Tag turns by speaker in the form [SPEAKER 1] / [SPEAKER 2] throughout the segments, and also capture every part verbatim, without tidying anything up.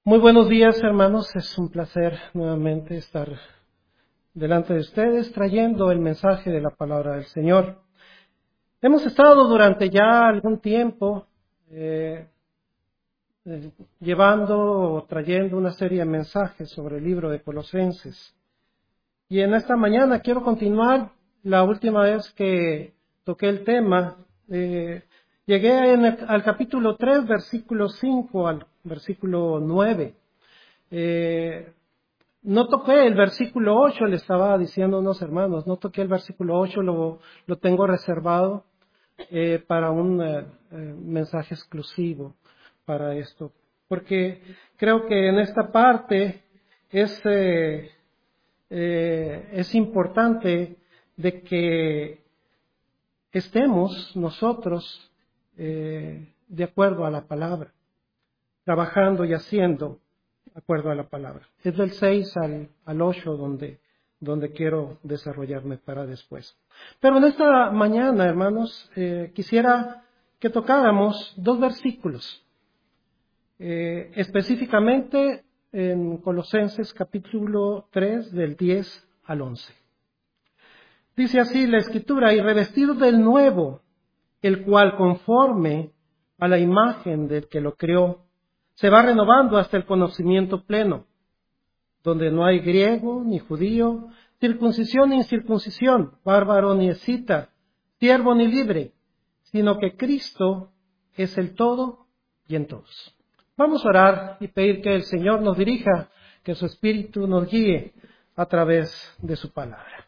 [SPEAKER 1] Muy buenos días, hermanos. Es un placer nuevamente estar delante de ustedes trayendo el mensaje de la palabra del Señor. Hemos estado durante ya algún tiempo eh, eh, llevando o trayendo una serie de mensajes sobre el libro de Colosenses. Y en esta mañana quiero continuar. La última vez que toqué el tema, eh, llegué en el, al capítulo tres, versículo cinco al versículo nueve. Eh, no toqué el versículo ocho, le estaba diciendo a unos hermanos, no toqué el versículo ocho, lo, lo tengo reservado eh, para un eh, eh, mensaje exclusivo para esto. Porque creo que en esta parte es, eh, eh, es importante de que estemos nosotros eh, de acuerdo a la palabra, trabajando y haciendo de acuerdo a la palabra. Es del seis al, al ocho donde, donde quiero desarrollarme para después. Pero en esta mañana, hermanos, eh, quisiera que tocáramos dos versículos, eh, específicamente en Colosenses capítulo tres del diez al once. Dice así la Escritura: y revestidos del nuevo, el cual conforme a la imagen del que lo creó, se va renovando hasta el conocimiento pleno, donde no hay griego ni judío, circuncisión ni incircuncisión, bárbaro ni escita, siervo ni libre, sino que Cristo es el todo y en todos. Vamos a orar y pedir que el Señor nos dirija, que su Espíritu nos guíe a través de su palabra.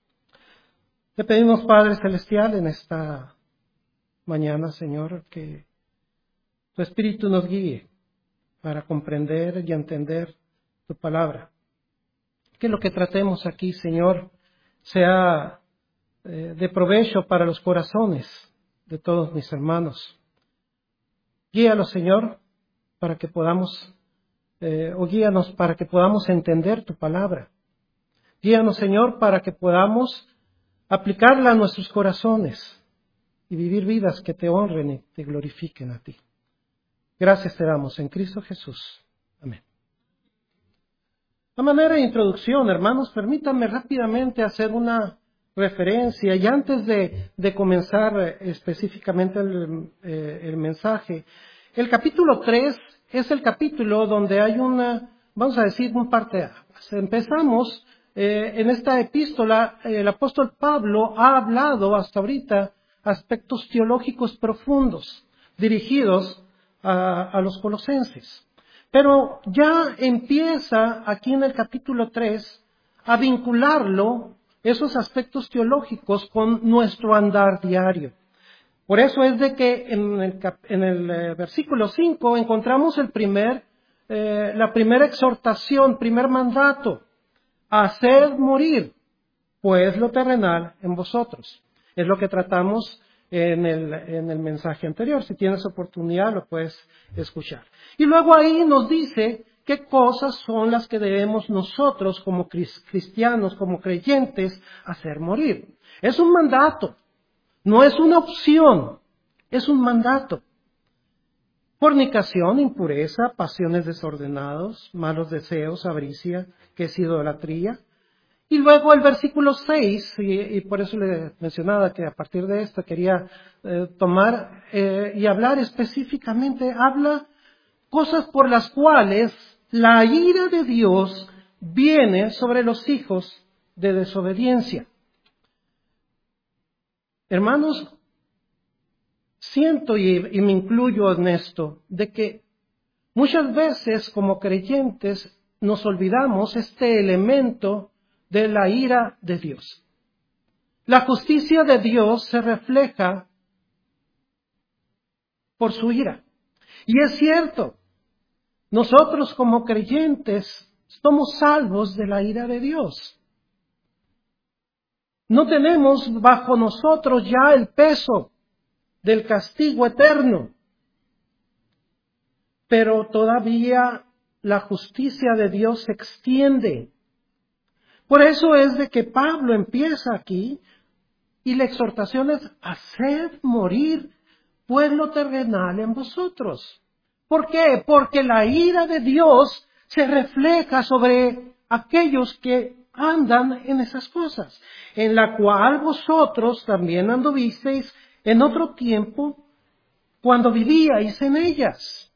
[SPEAKER 1] Le pedimos, Padre Celestial, en esta mañana, Señor, que tu Espíritu nos guíe para comprender y entender tu palabra. Que lo que tratemos aquí, Señor, sea eh, de provecho para los corazones de todos mis hermanos. Guíalos, Señor, para que podamos, eh, o guíanos para que podamos entender tu palabra. Guíanos, Señor, para que podamos aplicarla a nuestros corazones y vivir vidas que te honren y te glorifiquen a ti. Gracias te damos en Cristo Jesús. Amén. A manera de introducción, hermanos, permítanme rápidamente hacer una referencia y antes de, de comenzar específicamente el, eh, el mensaje. El capítulo tres es el capítulo donde hay una, vamos a decir, un parteaguas. Empezamos eh, en esta epístola, el apóstol Pablo ha hablado hasta ahorita aspectos teológicos profundos dirigidos a, a los colosenses. Pero ya empieza aquí en el capítulo tres a vincularlo, esos aspectos teológicos, con nuestro andar diario. Por eso es de que en el, en el eh, versículo cinco encontramos el primer, eh, la primera exhortación, primer mandato: hacer morir, pues, lo terrenal en vosotros. Es lo que tratamos en el, en el mensaje anterior. Si tienes oportunidad, lo puedes escuchar. Y luego ahí nos dice qué cosas son las que debemos nosotros como cristianos, como creyentes, hacer morir. Es un mandato, no es una opción, es un mandato. Fornicación, impureza, pasiones desordenadas, malos deseos, avaricia, que es idolatría. Y luego el versículo seis, y, y por eso le mencionaba que a partir de esto quería eh, tomar eh, y hablar específicamente, habla cosas por las cuales la ira de Dios viene sobre los hijos de desobediencia. Hermanos, siento y, y me incluyo en esto, de que muchas veces como creyentes nos olvidamos este elemento de la ira de Dios. La justicia de Dios se refleja por su ira. Y es cierto, nosotros como creyentes somos salvos de la ira de Dios. No tenemos bajo nosotros ya el peso del castigo eterno. Pero todavía la justicia de Dios se extiende. Por eso es de que Pablo empieza aquí y la exhortación es: haced morir pueblo terrenal en vosotros. ¿Por qué? Porque la ira de Dios se refleja sobre aquellos que andan en esas cosas, en la cual vosotros también anduvisteis en otro tiempo cuando vivíais en ellas.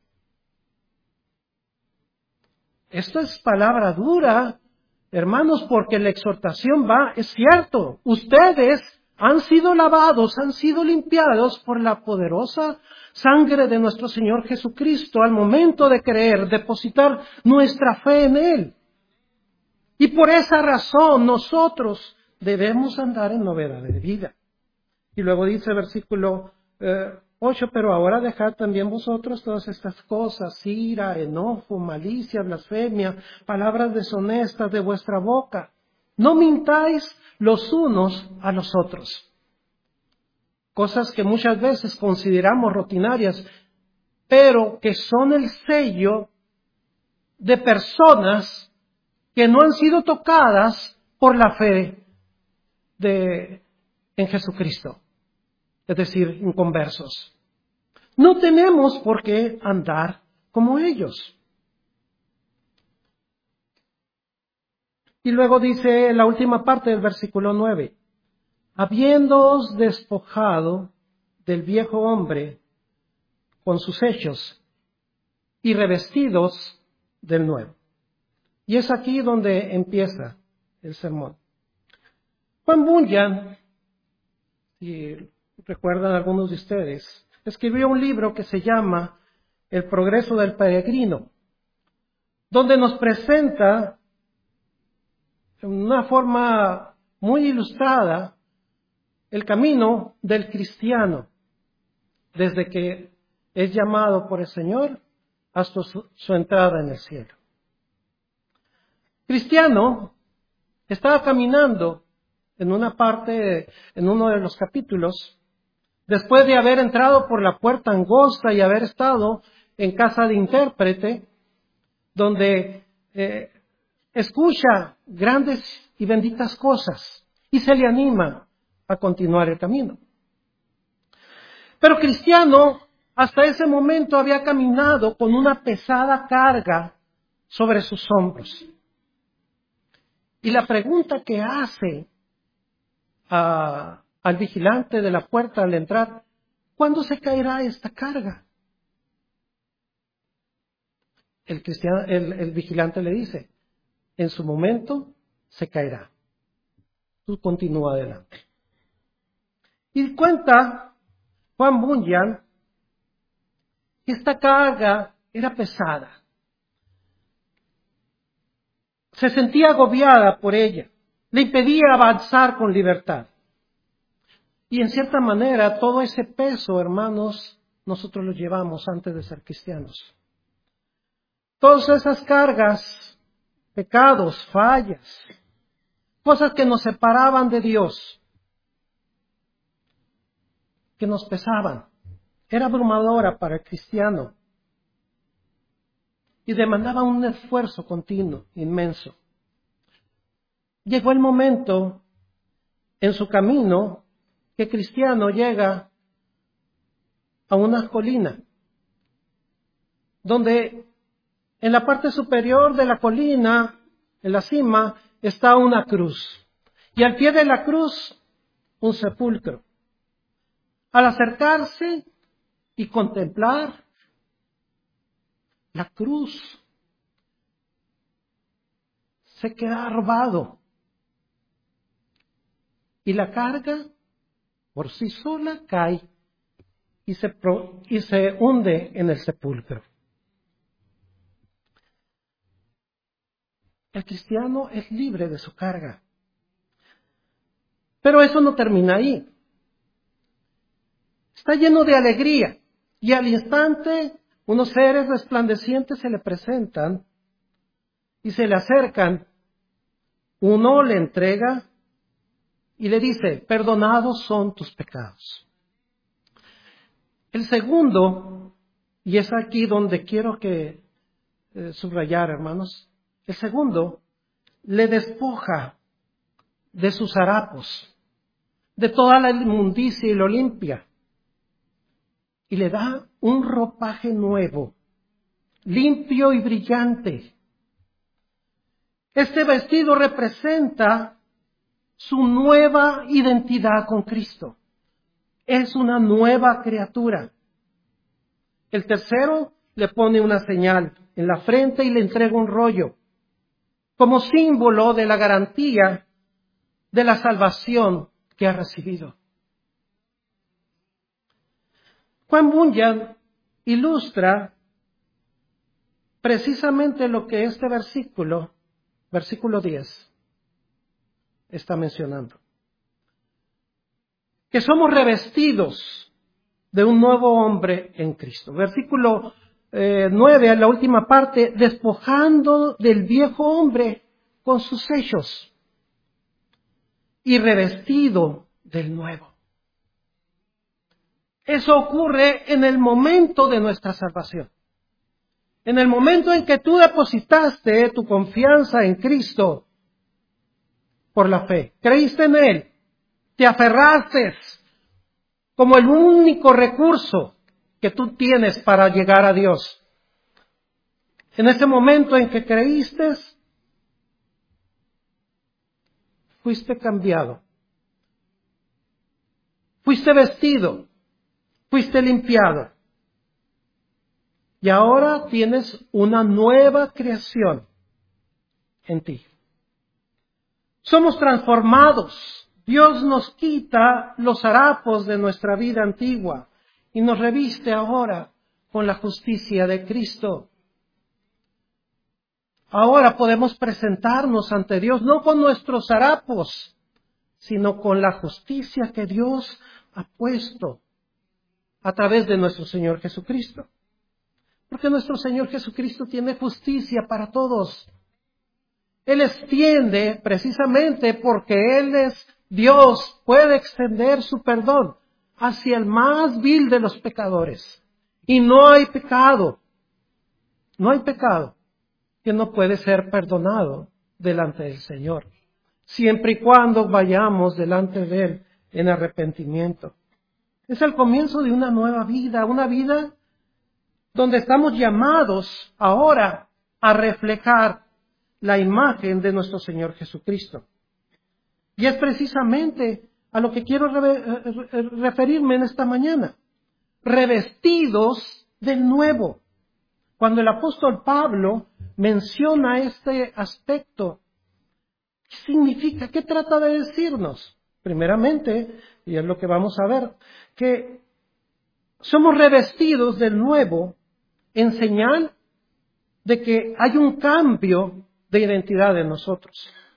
[SPEAKER 1] Esto es palabra dura, hermanos, porque la exhortación va, es cierto, ustedes han sido lavados, han sido limpiados por la poderosa sangre de nuestro Señor Jesucristo al momento de creer, depositar nuestra fe en Él. Y por esa razón nosotros debemos andar en novedad de vida. Y luego dice versículo eh, ocho, pero ahora dejad también vosotros todas estas cosas, ira, enojo, malicia, blasfemia, palabras deshonestas de vuestra boca. No mintáis los unos a los otros. Cosas que muchas veces consideramos rutinarias, pero que son el sello de personas que no han sido tocadas por la fe de, en Jesucristo. Es decir, inconversos. No tenemos por qué andar como ellos. Y luego dice la última parte del versículo nueve. Habiéndoos despojado del viejo hombre con sus hechos y revestidos del nuevo. Y es aquí donde empieza el sermón. Juan Bunyan, si recuerdan algunos de ustedes, escribió un libro que se llama El progreso del peregrino, donde nos presenta de una forma muy ilustrada el camino del cristiano, desde que es llamado por el Señor hasta su, su entrada en el cielo. Cristiano estaba caminando en una parte, en uno de los capítulos, después de haber entrado por la puerta angosta y haber estado en casa de intérprete, donde eh, escucha grandes y benditas cosas y se le anima a continuar el camino. Pero Cristiano hasta ese momento había caminado con una pesada carga sobre sus hombros. Y la pregunta que hace a, al vigilante de la puerta al entrar, ¿cuándo se caerá esta carga? El, cristiano, el, el vigilante le dice, en su momento se caerá. Tú continúa adelante. Y cuenta Juan Bunyan que esta carga era pesada. Se sentía agobiada por ella. Le impedía avanzar con libertad. Y en cierta manera, todo ese peso, hermanos, nosotros lo llevamos antes de ser cristianos. Todas esas cargas, pecados, fallas, cosas que nos separaban de Dios, que nos pesaban, era abrumadora para el cristiano y demandaba un esfuerzo continuo, inmenso. Llegó el momento en su camino que Cristiano llega a una colina, donde en la parte superior de la colina, en la cima, está una cruz. Y al pie de la cruz, un sepulcro. Al acercarse y contemplar la cruz, se queda robado. Y la carga por sí sola cae y se, pro, y se hunde en el sepulcro. El cristiano es libre de su carga. Pero eso no termina ahí. Está lleno de alegría. Y al instante, unos seres resplandecientes se le presentan y se le acercan. Uno le entrega y le dice, perdonados son tus pecados. El segundo, y es aquí donde quiero que eh, subrayar, hermanos, el segundo le despoja de sus harapos, de toda la inmundicia y lo limpia, y le da un ropaje nuevo limpio y brillante. Este vestido representa su nueva identidad con Cristo. Es una nueva criatura. El tercero le pone una señal en la frente y le entrega un rollo, como símbolo de la garantía de la salvación que ha recibido. Juan Bunyan ilustra precisamente lo que este versículo, versículo diez, está mencionando. Que somos revestidos de un nuevo hombre en Cristo. Versículo eh, nueve, en la última parte, despojando del viejo hombre con sus hechos y revestido del nuevo. Eso ocurre en el momento de nuestra salvación. En el momento en que tú depositaste tu confianza en Cristo por la fe, creíste en Él, te aferraste como el único recurso que tú tienes para llegar a Dios. En ese momento en que creíste, fuiste cambiado, fuiste vestido, fuiste limpiado. Y ahora tienes una nueva creación en ti. Somos transformados. Dios nos quita los harapos de nuestra vida antigua y nos reviste ahora con la justicia de Cristo. Ahora podemos presentarnos ante Dios no con nuestros harapos, sino con la justicia que Dios ha puesto a través de nuestro Señor Jesucristo. Porque nuestro Señor Jesucristo tiene justicia para todos. Él extiende, precisamente porque Él es Dios, puede extender su perdón hacia el más vil de los pecadores. Y no hay pecado, no hay pecado que no puede ser perdonado delante del Señor, siempre y cuando vayamos delante de Él en arrepentimiento. Es el comienzo de una nueva vida, una vida donde estamos llamados ahora a reflejar la imagen de nuestro Señor Jesucristo. Y es precisamente a lo que quiero re- referirme en esta mañana. Revestidos del nuevo. Cuando el apóstol Pablo menciona este aspecto, ¿qué significa? ¿Qué trata de decirnos? Primeramente, y es lo que vamos a ver, que somos revestidos del nuevo en señal de que hay un cambio de identidad en nosotros.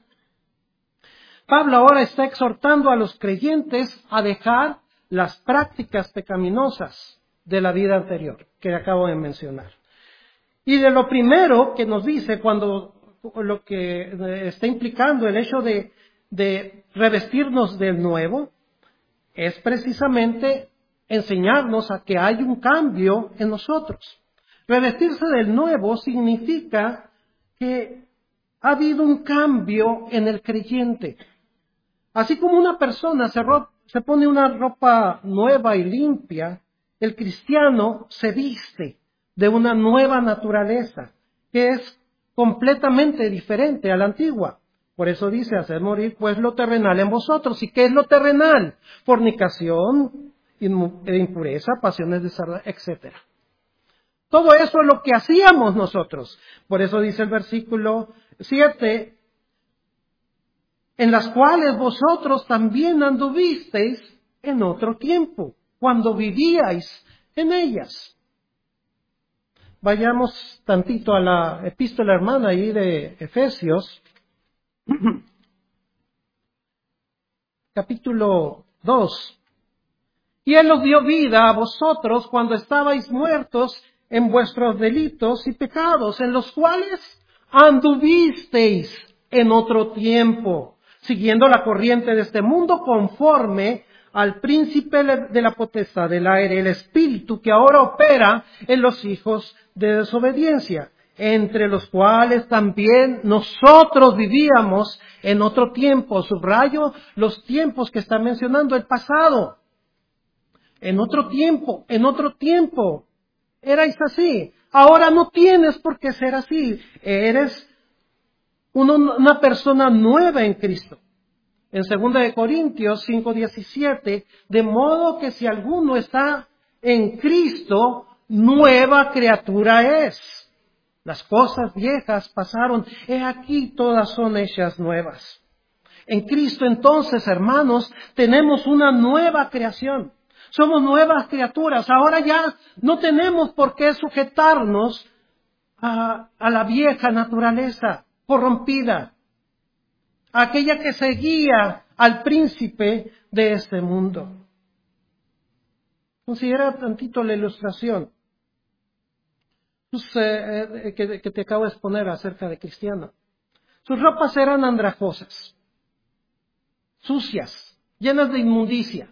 [SPEAKER 1] Pablo ahora está exhortando a los creyentes a dejar las prácticas pecaminosas de la vida anterior que acabo de mencionar. Y de lo primero que nos dice cuando lo que está implicando el hecho de, de revestirnos del nuevo es precisamente enseñarnos a que hay un cambio en nosotros. Revestirse del nuevo significa que ha habido un cambio en el creyente. Así como una persona se, ro- se pone una ropa nueva y limpia, el cristiano se viste de una nueva naturaleza que es completamente diferente a la antigua. Por eso dice, hacer morir pues lo terrenal en vosotros. ¿Y qué es lo terrenal? Fornicación, impureza, pasiones desordenadas, etcétera. Todo eso es lo que hacíamos nosotros. Por eso dice el versículo siete, en las cuales vosotros también anduvisteis en otro tiempo, cuando vivíais en ellas. Vayamos tantito a la epístola hermana ahí de Efesios, capítulo dos. Y Él os dio vida a vosotros cuando estabais muertos en vuestros delitos y pecados, en los cuales anduvisteis en otro tiempo, siguiendo la corriente de este mundo conforme al príncipe de la potestad del aire, el espíritu que ahora opera en los hijos de desobediencia, entre los cuales también nosotros vivíamos en otro tiempo. Subrayo los tiempos que está mencionando, el pasado. En otro tiempo, en otro tiempo. Erais así. Ahora no tienes por qué ser así. Eres una, una persona nueva en Cristo. En segunda de Corintios cinco diecisiete, de modo que si alguno está en Cristo, nueva criatura es. Las cosas viejas pasaron, he aquí todas son hechas nuevas. En Cristo entonces, hermanos, tenemos una nueva creación. Somos nuevas criaturas. Ahora ya no tenemos por qué sujetarnos a, a la vieja naturaleza corrompida, aquella que seguía al príncipe de este mundo. Considera tantito la ilustración pues, eh, que, que te acabo de exponer acerca de Cristiano. Sus ropas eran andrajosas, sucias, llenas de inmundicia.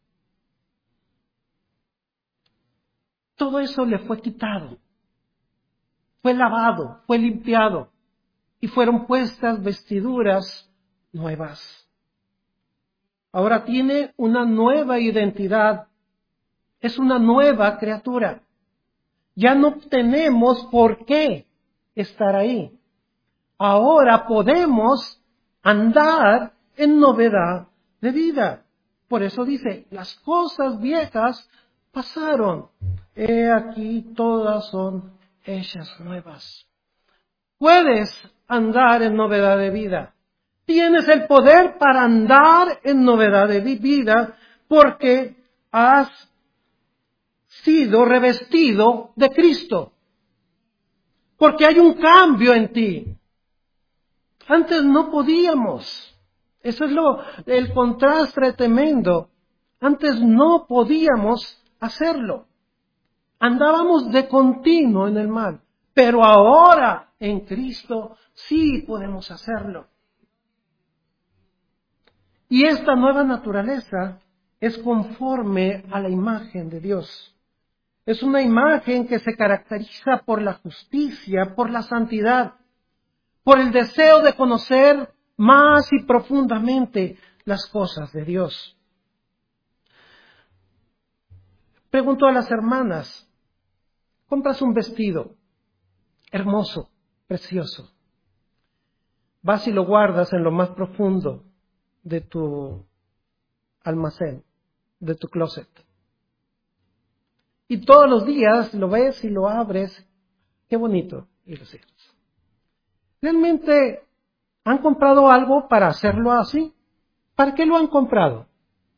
[SPEAKER 1] Todo eso le fue quitado, fue lavado, fue limpiado y fueron puestas vestiduras nuevas. Ahora tiene una nueva identidad, es una nueva criatura. Ya no tenemos por qué estar ahí. Ahora podemos andar en novedad de vida. Por eso dice, las cosas viejas pasaron. He aquí todas son hechas nuevas. Puedes andar en novedad de vida. Tienes el poder para andar en novedad de vida porque has sido revestido de Cristo. Porque hay un cambio en ti. Antes no podíamos. Eso es lo, el contraste tremendo. Antes no podíamos hacerlo. Andábamos de continuo en el mal. Pero ahora en Cristo sí podemos hacerlo. Y esta nueva naturaleza es conforme a la imagen de Dios. Es una imagen que se caracteriza por la justicia, por la santidad, por el deseo de conocer más y profundamente las cosas de Dios. Pregunto a las hermanas, compras un vestido hermoso, precioso, vas y lo guardas en lo más profundo de tu almacén, de tu closet. Y todos los días lo ves y lo abres, qué bonito, y lo cierras. ¿Realmente han comprado algo para hacerlo así? ¿Para qué lo han comprado?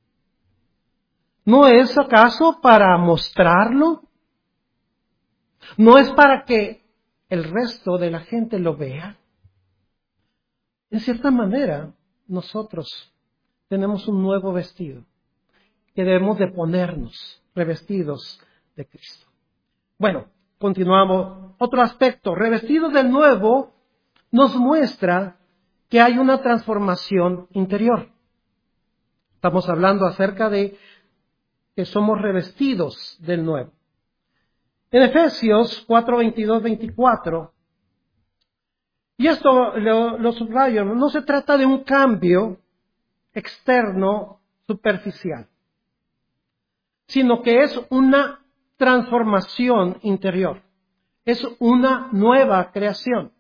[SPEAKER 1] ¿No es acaso para mostrarlo? ¿No es para que el resto de la gente lo vea? En cierta manera, nosotros tenemos un nuevo vestido que debemos de ponernos revestidos de Cristo. Bueno, continuamos. Otro aspecto, revestidos del nuevo, nos muestra que hay una transformación interior. Estamos hablando acerca de que somos revestidos del nuevo. En Efesios cuatro, veintidós, veinticuatro, y esto lo, lo subrayo, no se trata de un cambio externo superficial, sino que es una transformación interior. Es una nueva creación.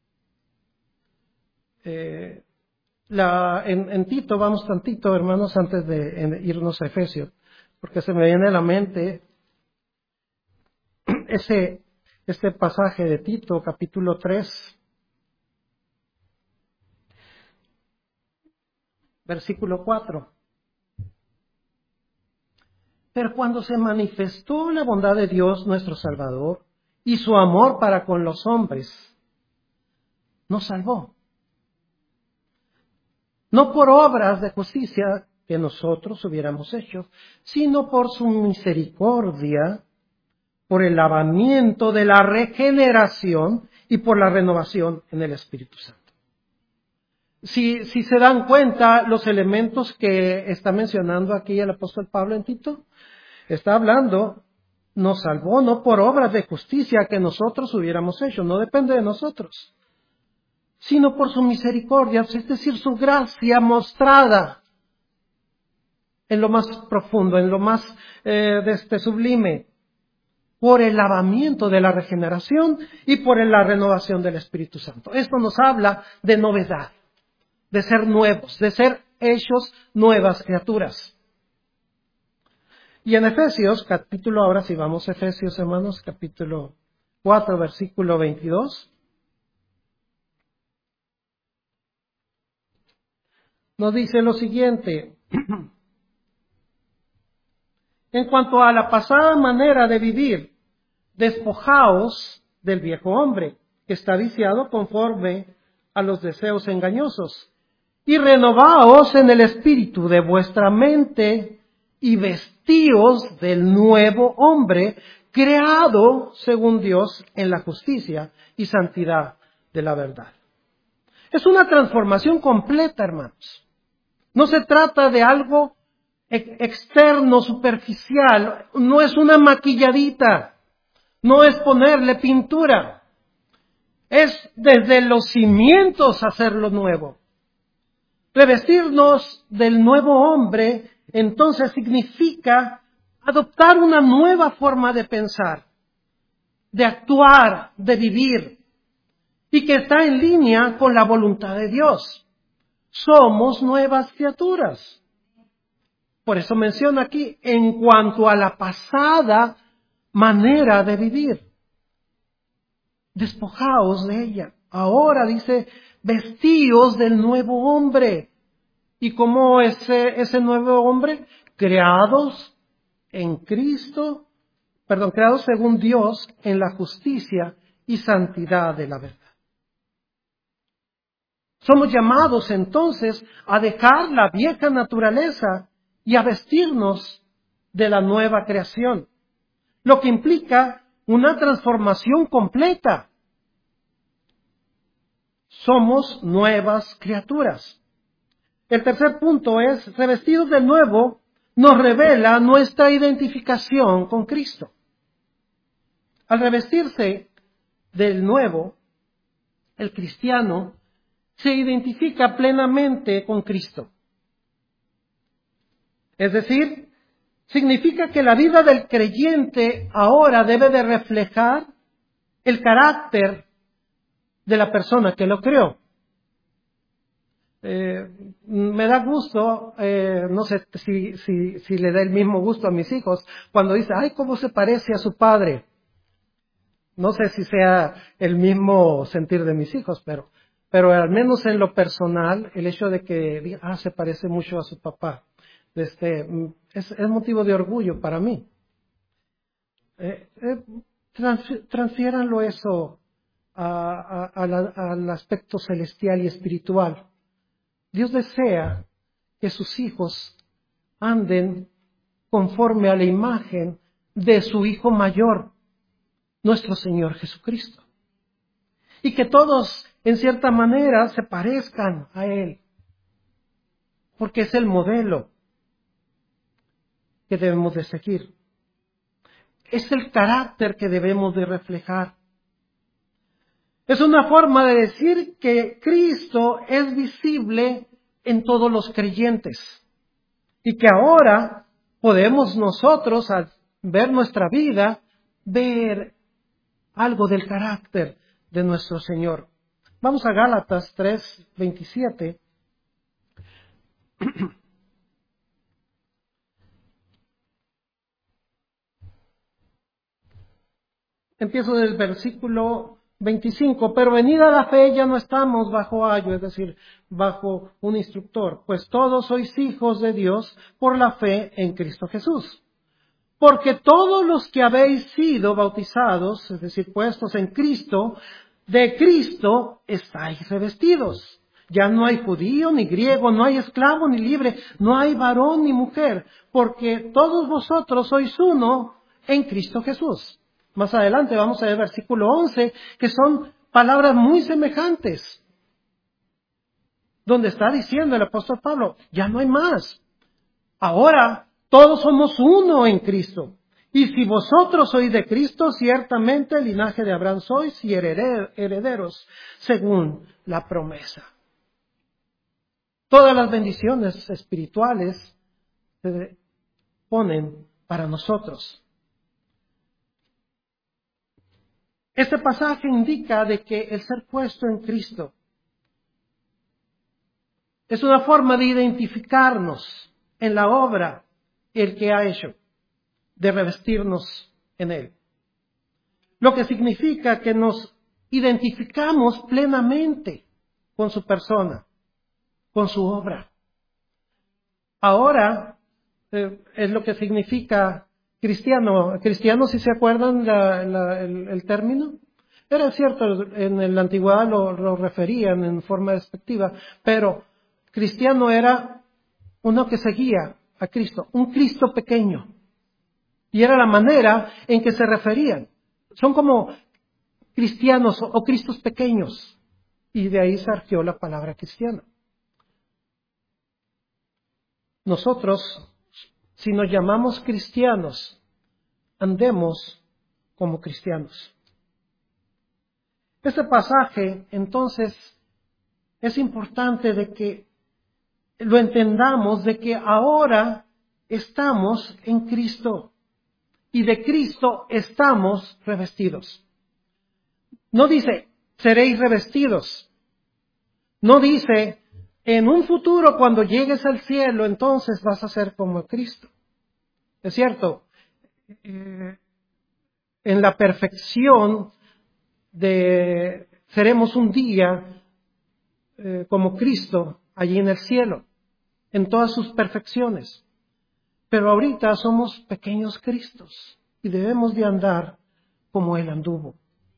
[SPEAKER 1] Eh, la, en, en Tito, vamos tantito, hermanos, antes de en, irnos a Efesios, porque se me viene a la mente ese, este pasaje de Tito, capítulo tres, versículo cuatro. Pero cuando se manifestó la bondad de Dios nuestro Salvador y su amor para con los hombres, nos salvó. No por obras de justicia que nosotros hubiéramos hecho, sino por su misericordia, por el lavamiento de la regeneración y por la renovación en el Espíritu Santo. Si, si se dan cuenta los elementos que está mencionando aquí el apóstol Pablo en Tito, está hablando, nos salvó no por obras de justicia que nosotros hubiéramos hecho, no depende de nosotros, sino por su misericordia, es decir, su gracia mostrada en lo más profundo, en lo más eh, de este sublime. por el lavamiento de la regeneración y por la renovación del Espíritu Santo. Esto nos habla de novedad, de ser nuevos, de ser hechos nuevas criaturas. Y en Efesios, capítulo, ahora sí vamos a Efesios, hermanos, capítulo cuatro, versículo veintidós. Nos dice lo siguiente: en cuanto a la pasada manera de vivir, despojaos del viejo hombre, que está viciado conforme a los deseos engañosos, y renovaos en el espíritu de vuestra mente, y vestíos del nuevo hombre, creado según Dios en la justicia y santidad de la verdad. Es una transformación completa, hermanos. No se trata de algo externo, superficial, no es una maquilladita, no es ponerle pintura, es desde los cimientos hacerlo nuevo. Revestirnos del nuevo hombre, entonces significa adoptar una nueva forma de pensar, de actuar, de vivir, y que está en línea con la voluntad de Dios. Somos nuevas criaturas. Por eso menciona aquí, en cuanto a la pasada manera de vivir, despojaos de ella. Ahora dice, vestíos del nuevo hombre. ¿Y cómo ese, ese nuevo hombre? Creados en Cristo, perdón, creados según Dios en la justicia y santidad de la verdad. Somos llamados entonces a dejar la vieja naturaleza y a vestirnos de la nueva creación, lo que implica una transformación completa. Somos nuevas criaturas. El tercer punto es, revestidos del nuevo, nos revela nuestra identificación con Cristo. Al revestirse del nuevo, el cristiano se identifica plenamente con Cristo. Es decir, significa que la vida del creyente ahora debe de reflejar el carácter de la persona que lo creó. Eh, me da gusto, eh, no sé si, si, si le da el mismo gusto a mis hijos, cuando dice, ay, cómo se parece a su padre. No sé si sea el mismo sentir de mis hijos, pero, pero al menos en lo personal, el hecho de que diga, ah, se parece mucho a su papá, este, es, es motivo de orgullo para mí. Eh, eh, trans, transfiéranlo eso a, a, a la, al aspecto celestial y espiritual. Dios desea que sus hijos anden conforme a la imagen de su Hijo mayor, nuestro Señor Jesucristo. Y que todos, en cierta manera, se parezcan a Él, porque es el modelo que debemos de seguir. Es el carácter que debemos de reflejar. Es una forma de decir que Cristo es visible en todos los creyentes y que ahora podemos nosotros, al ver nuestra vida, ver algo del carácter de nuestro Señor. Vamos a Gálatas tres, veintisiete. Empiezo del versículo veinticinco, pero venida la fe ya no estamos bajo ayo, es decir, bajo un instructor, pues todos sois hijos de Dios por la fe en Cristo Jesús. Porque todos los que habéis sido bautizados, es decir, puestos en Cristo, de Cristo estáis revestidos. Ya no hay judío ni griego, no hay esclavo ni libre, no hay varón ni mujer, porque todos vosotros sois uno en Cristo Jesús. Más adelante vamos a ver versículo once, que son palabras muy semejantes, donde está diciendo el apóstol Pablo, ya no hay más. Ahora todos somos uno en Cristo. Y si vosotros sois de Cristo, ciertamente el linaje de Abraham sois y herederos según la promesa. Todas las bendiciones espirituales se ponen para nosotros. Este pasaje indica de que el ser puesto en Cristo es una forma de identificarnos en la obra el que ha hecho, de revestirnos en Él. Lo que significa que nos identificamos plenamente con su persona, con su obra. Ahora eh, es lo que significa cristiano. Cristiano, si se acuerdan la, la, el, el término, era cierto, en la antigüedad lo, lo referían en forma despectiva, pero cristiano era uno que seguía a Cristo, un Cristo pequeño. Y era la manera en que se referían. Son como cristianos o cristos pequeños. Y de ahí surgió la palabra cristiano. Nosotros, si nos llamamos cristianos, andemos como cristianos. Este pasaje, entonces, es importante de que lo entendamos, de que ahora estamos en Cristo y de Cristo estamos revestidos. No dice, seréis revestidos. No dice, en un futuro cuando llegues al cielo, entonces vas a ser como Cristo. Es cierto, eh, en la perfección de seremos un día eh, como Cristo allí en el cielo, en todas sus perfecciones. Pero ahorita somos pequeños Cristos y debemos de andar como Él anduvo.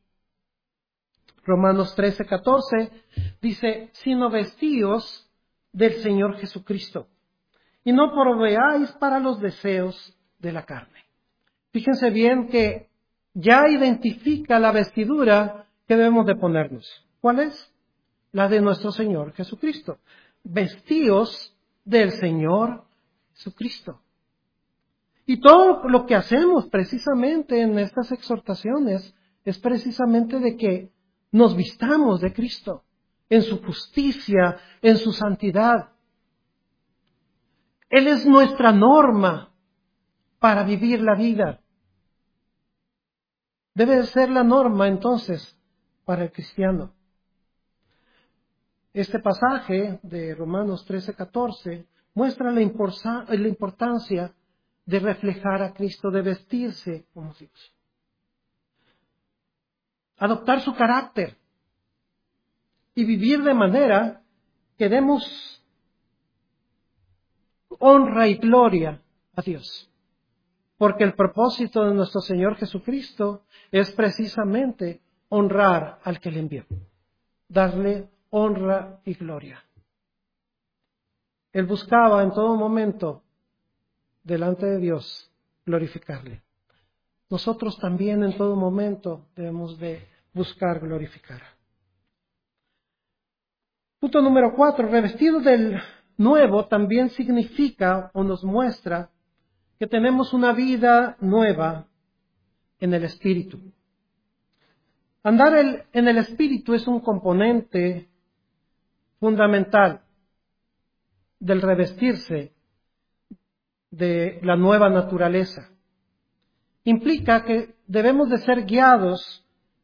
[SPEAKER 1] Romanos trece, catorce dice, sino vestíos del Señor Jesucristo y no proveáis para los deseos de la carne. Fíjense bien que ya identifica la vestidura que debemos de ponernos. ¿Cuál es? La de nuestro Señor Jesucristo. Vestíos del Señor Jesucristo. Y todo lo que hacemos precisamente en estas exhortaciones es precisamente de que nos vistamos de Cristo, en su justicia, en su santidad. Él es nuestra norma para vivir la vida. Debe ser la norma entonces para el cristiano. Este pasaje de Romanos trece, catorce muestra la, imporsa, la importancia de reflejar a Cristo, de vestirse como Dios. Adoptar su carácter y vivir de manera que demos honra y gloria a Dios. Porque el propósito de nuestro Señor Jesucristo es precisamente honrar al que le envió, darle honra y gloria. Él buscaba en todo momento, delante de Dios, glorificarle. Nosotros también en todo momento debemos de buscar glorificar. Punto número cuatro, revestido del nuevo también significa o nos muestra que tenemos una vida nueva en el Espíritu. Andar el, en el Espíritu es un componente fundamental del revestirse de la nueva naturaleza. Implica que debemos de ser guiados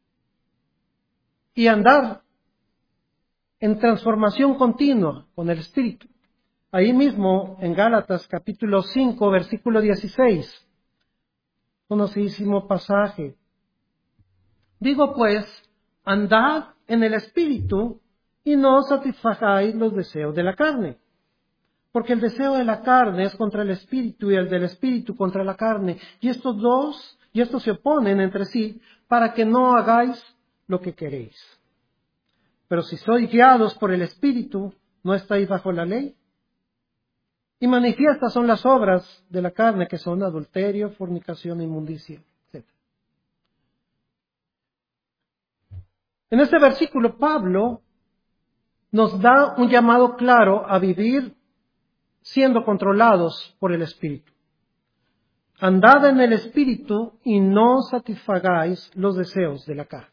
[SPEAKER 1] y andar en transformación continua con el Espíritu. Ahí mismo en Gálatas capítulo cinco, versículo dieciséis, conocidísimo pasaje. Digo pues, andad en el Espíritu y no satisfagáis los deseos de la carne. Porque el deseo de la carne es contra el Espíritu y el del Espíritu contra la carne. Y estos dos, y estos se oponen entre sí para que no hagáis lo que queréis. Pero si sois guiados por el Espíritu, ¿no estáis bajo la ley? Y manifiestas son las obras de la carne, que son adulterio, fornicación, inmundicia, etcétera. En este versículo, Pablo nos da un llamado claro a vivir siendo controlados por el Espíritu. Andad en el Espíritu y no satisfagáis los deseos de la carne.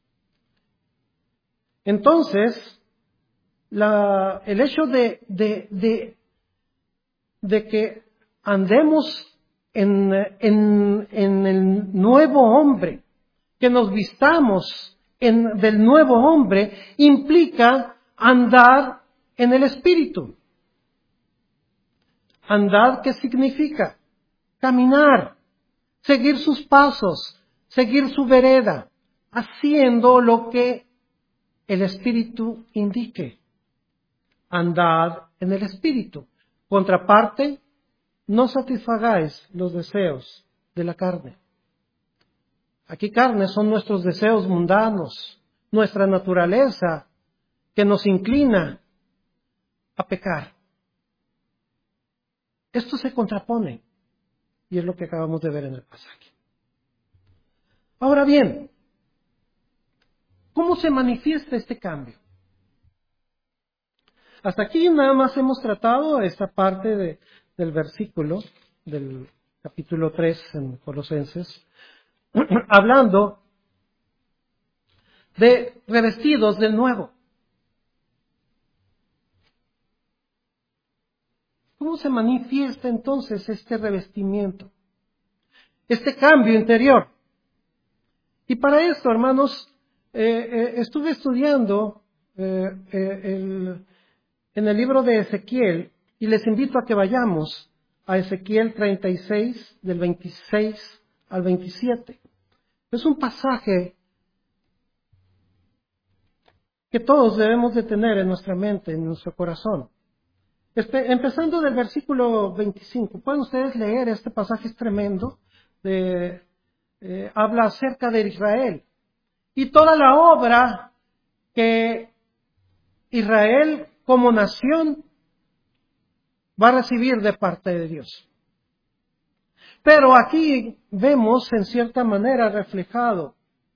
[SPEAKER 1] Entonces, la, el hecho de, de, de, de que andemos en, en, en el nuevo hombre, que nos vistamos en, del nuevo hombre implica andar en el Espíritu. Andar, ¿qué significa? Caminar, seguir sus pasos, seguir su vereda, haciendo lo que el Espíritu indique. Andad en el Espíritu. Contraparte, no satisfagáis los deseos de la carne. Aquí carne son nuestros deseos mundanos, nuestra naturaleza que nos inclina a pecar. Esto se contrapone y es lo que acabamos de ver en el pasaje. Ahora bien, ¿cómo se manifiesta este cambio? Hasta aquí nada más hemos tratado esta parte de, del versículo del capítulo tres en Colosenses, hablando de revestidos del nuevo. ¿Cómo se manifiesta entonces este revestimiento? Este cambio interior. Y para esto, hermanos, eh, eh, estuve estudiando eh, eh, el, en el libro de Ezequiel y les invito a que vayamos a Ezequiel treinta y seis, del veintiséis al veintisiete. Es un pasaje que todos debemos de tener en nuestra mente, en nuestro corazón. Este, empezando del versículo veinticinco, pueden ustedes leer, este pasaje es tremendo, de, eh, habla acerca de Israel y toda la obra que Israel como nación va a recibir de parte de Dios. Pero aquí vemos en cierta manera reflejado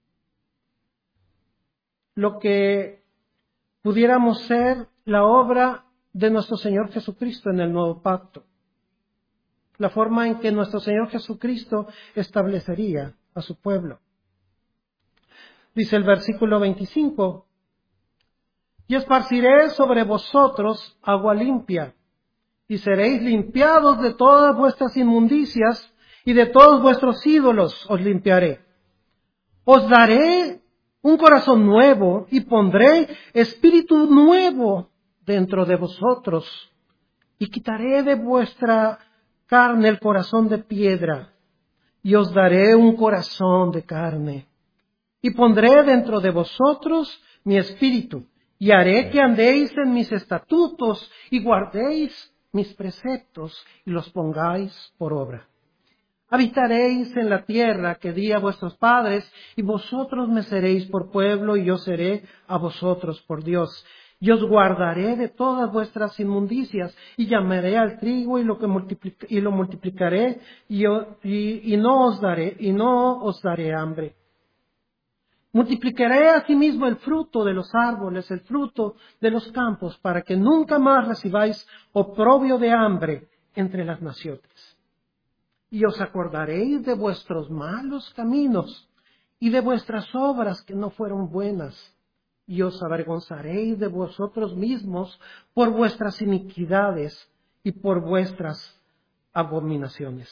[SPEAKER 1] lo que pudiéramos ser la obra de nuestro Señor Jesucristo en el nuevo pacto. La forma en que nuestro Señor Jesucristo establecería a su pueblo. Dice el versículo veinticinco, y esparciré sobre vosotros agua limpia, y seréis limpiados de todas vuestras inmundicias, y de todos vuestros ídolos os limpiaré. Os daré un corazón nuevo, y pondré espíritu nuevo dentro de vosotros, y quitaré de vuestra carne el corazón de piedra, y os daré un corazón de carne. Y pondré dentro de vosotros mi espíritu, y haré que andéis en mis estatutos, y guardéis mis preceptos, y los pongáis por obra. Habitaréis en la tierra que di a vuestros padres, y vosotros me seréis por pueblo, y yo seré a vosotros por Dios. Y os guardaré de todas vuestras inmundicias, y llamaré al trigo y lo que multiplic- y lo multiplicaré, y, yo- y, y no os daré, y no os daré hambre. Multiplicaré asimismo el fruto de los árboles, el fruto de los campos, para que nunca más recibáis oprobio de hambre entre las naciones. Y os acordaréis de vuestros malos caminos y de vuestras obras que no fueron buenas. Y os avergonzaréis de vosotros mismos por vuestras iniquidades y por vuestras abominaciones.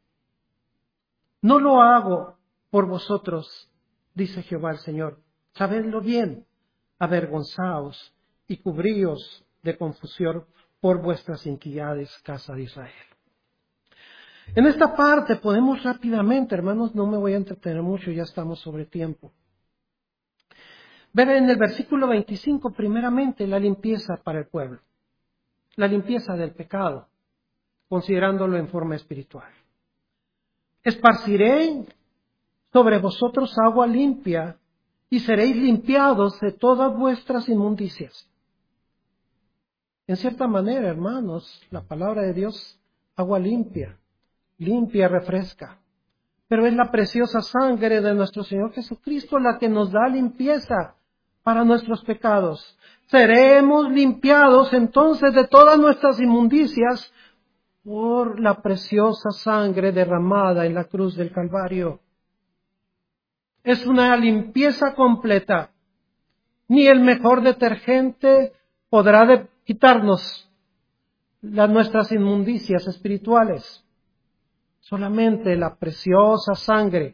[SPEAKER 1] No lo hago por vosotros, dice Jehová el Señor. Sabedlo bien, avergonzaos y cubríos de confusión por vuestras iniquidades, casa de Israel. En esta parte podemos rápidamente, hermanos, no me voy a entretener mucho, ya estamos sobre tiempo. Ver en el versículo veinticinco, primeramente, la limpieza para el pueblo. La limpieza del pecado, considerándolo en forma espiritual. Esparciré sobre vosotros agua limpia, y seréis limpiados de todas vuestras inmundicias. En cierta manera, hermanos, la palabra de Dios, agua limpia, limpia, refresca. Pero es la preciosa sangre de nuestro Señor Jesucristo la que nos da limpieza para nuestros pecados. Seremos limpiados entonces de todas nuestras inmundicias por la preciosa sangre derramada en la cruz del Calvario. Es una limpieza completa. Ni el mejor detergente podrá de quitarnos las nuestras inmundicias espirituales. Solamente la preciosa sangre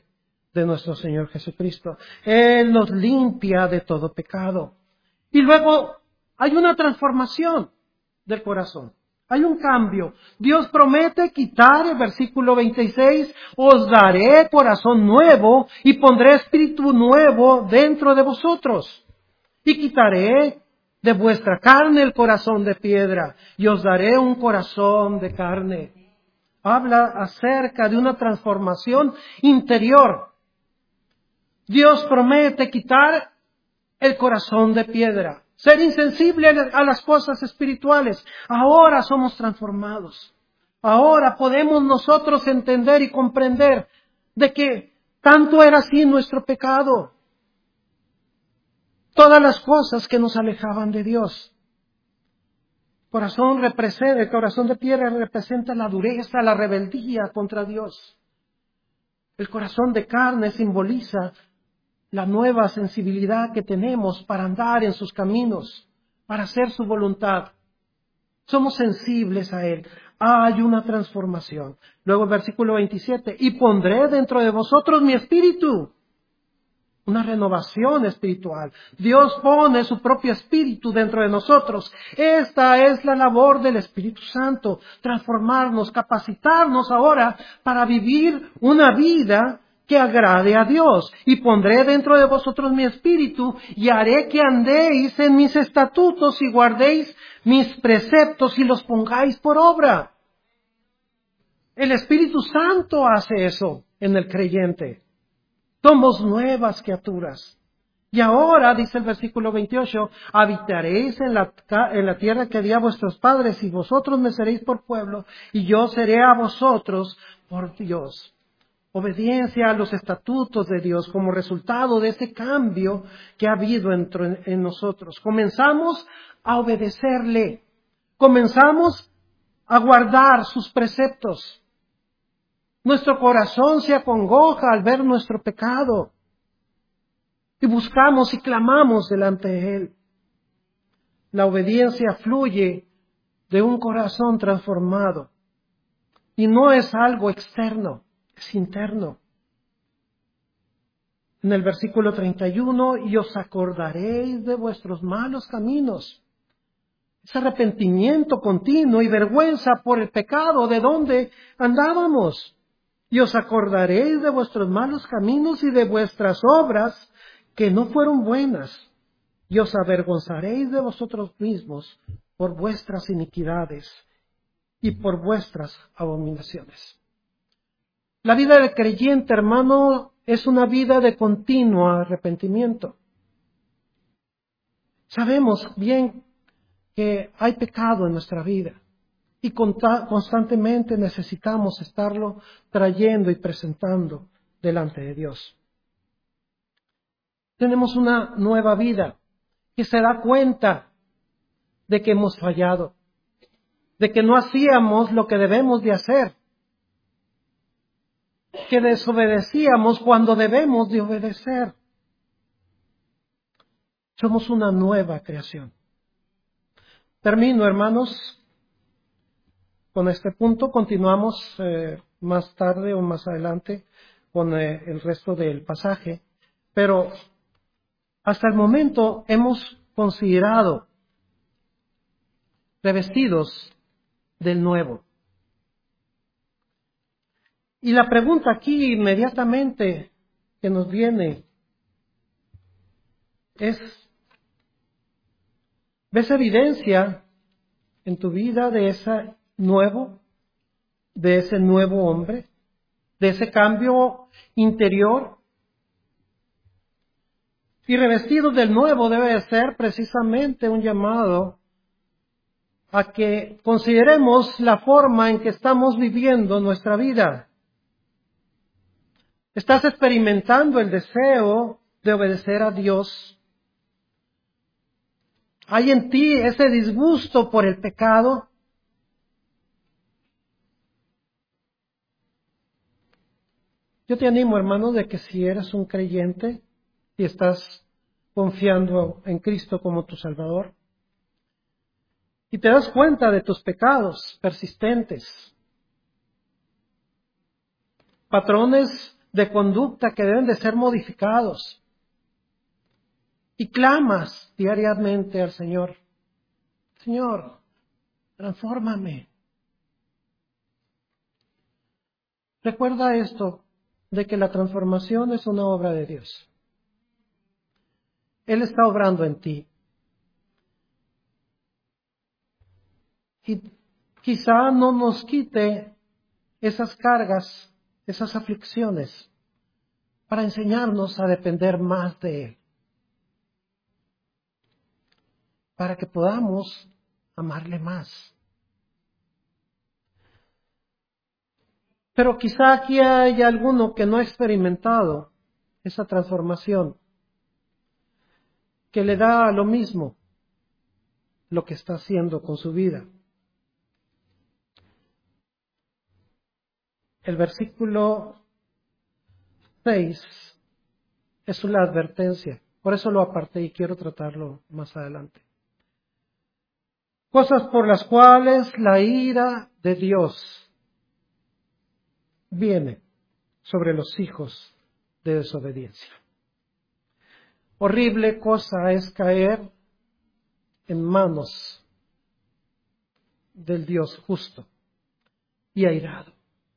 [SPEAKER 1] de nuestro Señor Jesucristo. Él nos limpia de todo pecado. Y luego hay una transformación del corazón. Hay un cambio. Dios promete quitar, el versículo veintiséis, os daré corazón nuevo y pondré espíritu nuevo dentro de vosotros. Y quitaré de vuestra carne el corazón de piedra y os daré un corazón de carne. Habla acerca de una transformación interior. Dios promete quitar el corazón de piedra, ser insensible a las cosas espirituales. Ahora somos transformados. Ahora podemos nosotros entender y comprender de que tanto era así nuestro pecado. Todas las cosas que nos alejaban de Dios. Corazón representa, el corazón de piedra representa la dureza, la rebeldía contra Dios. El corazón de carne simboliza la nueva sensibilidad que tenemos para andar en sus caminos, para hacer su voluntad. Somos sensibles a Él. Hay una transformación. Luego el versículo veintisiete, y pondré dentro de vosotros mi espíritu. Una renovación espiritual. Dios pone su propio espíritu dentro de nosotros. Esta es la labor del Espíritu Santo. Transformarnos, capacitarnos ahora para vivir una vida que agrade a Dios. Y pondré dentro de vosotros mi espíritu y haré que andéis en mis estatutos y guardéis mis preceptos y los pongáis por obra. El Espíritu Santo hace eso en el creyente. Somos nuevas criaturas. Y ahora, dice el versículo veintiocho, habitaréis en la, en la tierra que di a vuestros padres y vosotros me seréis por pueblo y yo seré a vosotros por Dios. Obediencia a los estatutos de Dios como resultado de ese cambio que ha habido en, en nosotros. Comenzamos a obedecerle. Comenzamos a guardar sus preceptos. Nuestro corazón se acongoja al ver nuestro pecado y buscamos y clamamos delante de Él. La obediencia fluye de un corazón transformado y no es algo externo, es interno. En el versículo treinta y uno, y os acordaréis de vuestros malos caminos. Ese arrepentimiento continuo y vergüenza por el pecado de donde andábamos. Y os acordaréis de vuestros malos caminos y de vuestras obras que no fueron buenas. Y os avergonzaréis de vosotros mismos por vuestras iniquidades y por vuestras abominaciones. La vida del creyente, hermano, es una vida de continuo arrepentimiento. Sabemos bien que hay pecado en nuestra vida. Y constantemente necesitamos estarlo trayendo y presentando delante de Dios. Tenemos una nueva vida que se da cuenta de que hemos fallado, de que no hacíamos lo que debemos de hacer, que desobedecíamos cuando debemos de obedecer. Somos una nueva creación. Termino, hermanos. Con este punto continuamos eh, más tarde o más adelante con eh, el resto del pasaje, pero hasta el momento hemos considerado revestidos del nuevo. Y la pregunta aquí inmediatamente que nos viene es, ¿ves evidencia en tu vida de esa nuevo, de ese nuevo hombre, de ese cambio interior? Y revestido del nuevo debe de ser precisamente un llamado a que consideremos la forma en que estamos viviendo nuestra vida. ¿Estás experimentando el deseo de obedecer a Dios? ¿Hay en ti ese disgusto por el pecado? Yo te animo, hermano, de que si eres un creyente y estás confiando en Cristo como tu Salvador, y te das cuenta de tus pecados persistentes, patrones de conducta que deben de ser modificados. Y clamas diariamente al Señor: Señor, transfórmame. Recuerda esto, de que la transformación es una obra de Dios. Él está obrando en ti. Y quizá no nos quite esas cargas, esas aflicciones, para enseñarnos a depender más de Él, para que podamos amarle más. Pero quizá aquí hay alguno que no ha experimentado esa transformación, que le da lo mismo lo que está haciendo con su vida. El versículo seis es una advertencia, por eso lo aparté y quiero tratarlo más adelante. Cosas por las cuales la ira de Dios viene sobre los hijos de desobediencia. Horrible cosa es caer en manos del Dios justo y airado.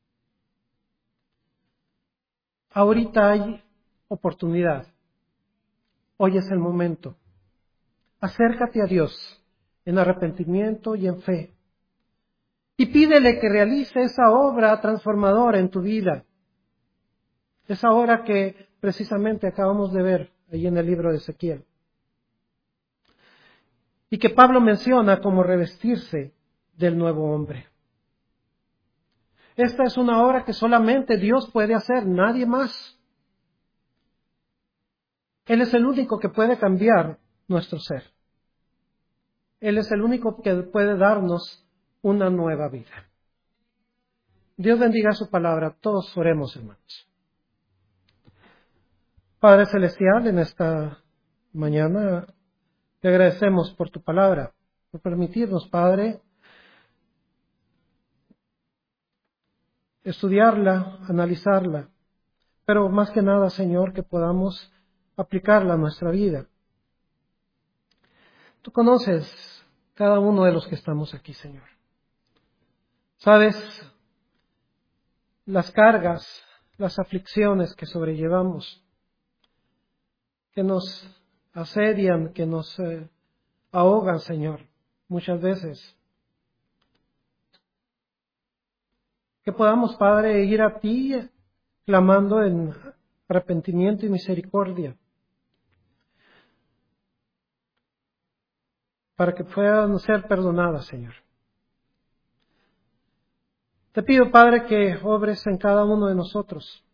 [SPEAKER 1] Ahorita hay oportunidad. Hoy es el momento. Acércate a Dios en arrepentimiento y en fe. Y pídele que realice esa obra transformadora en tu vida. Esa obra que precisamente acabamos de ver ahí en el libro de Ezequiel. Y que Pablo menciona como revestirse del nuevo hombre. Esta es una obra que solamente Dios puede hacer, nadie más. Él es el único que puede cambiar nuestro ser. Él es el único que puede darnos una nueva vida. Dios bendiga su palabra. Todos oremos, hermanos. Padre Celestial, en esta mañana te agradecemos por tu palabra, por permitirnos, Padre, estudiarla, analizarla, pero más que nada, Señor, que podamos aplicarla a nuestra vida. Tú conoces cada uno de los que estamos aquí, Señor. Sabes las cargas, las aflicciones que sobrellevamos, que nos asedian, que nos eh, ahogan, Señor, muchas veces. Que podamos, Padre, ir a ti clamando en arrepentimiento y misericordia, para que puedan ser perdonadas, Señor. Te pido, Padre, que obres en cada uno de nosotros,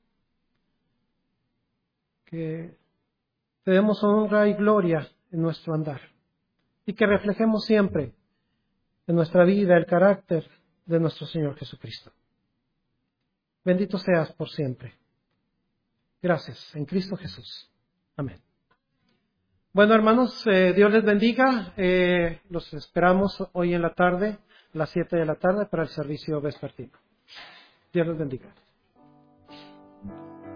[SPEAKER 1] que te demos honra y gloria en nuestro andar, y que reflejemos siempre en nuestra vida el carácter de nuestro Señor Jesucristo. Bendito seas por siempre. Gracias, en Cristo Jesús. Amén. Bueno, hermanos, eh, Dios les bendiga. Eh, los esperamos hoy en la tarde, a las siete de la tarde, para el servicio vespertino. Dios les bendiga.